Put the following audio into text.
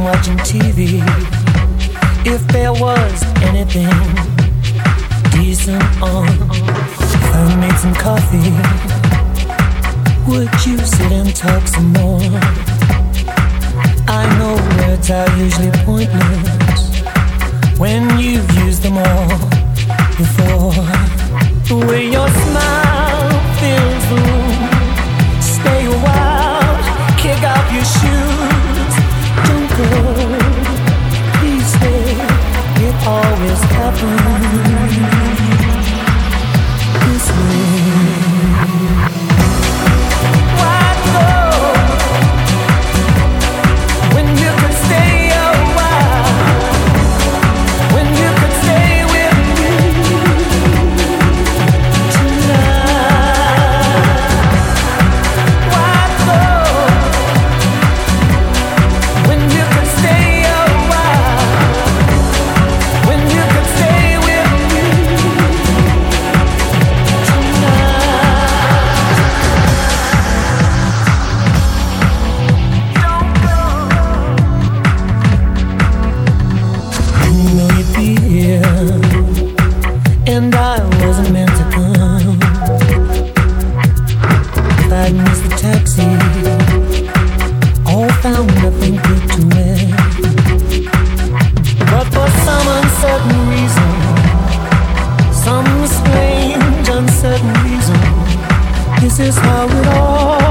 watching TV. If there was anything decent on, if I made some coffee, would you sit and talk some more? I know words are usually pointless when you've used them all before. The way your smile fills the room. Stay a while, kick off your shoes. Don't go, please stay. It always happens this way. Why go when you could stay a while? When you could stay with me tonight? Why go when you could stay a while? When you could stay with me you know you'd be here, and I wasn't meant to come. If I'd missed the taxi, or found nothing good to wear, but for some uncertain reason, some strange uncertain reason, this is how it all